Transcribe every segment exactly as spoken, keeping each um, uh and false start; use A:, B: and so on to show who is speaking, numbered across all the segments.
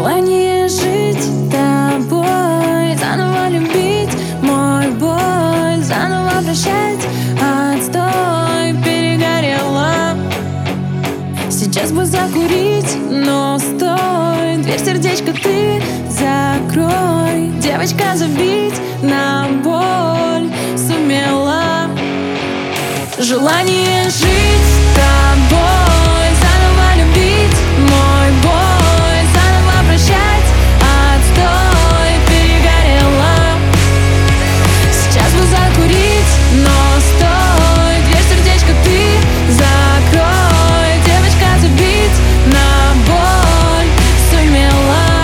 A: Желание жить тобой, заново любить мой боль, заново прощать отстой, перегорела. Сейчас бы закурить, но стой, дверь сердечко ты закрой. Девочка, забить на боль сумела. Желание жить с тобой, заново любить мой боль, заново прощать отстой, перегорела. Сейчас бы закурить, но стой, дверь сердечко ты закрой. Девочка, забить на боль сумела.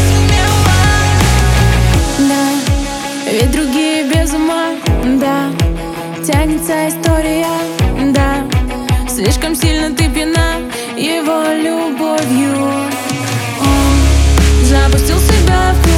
A: Да, ведь другие без ума, да, тянется история, да. Слишком сильно ты пьяна его любовью. Он запустил себя в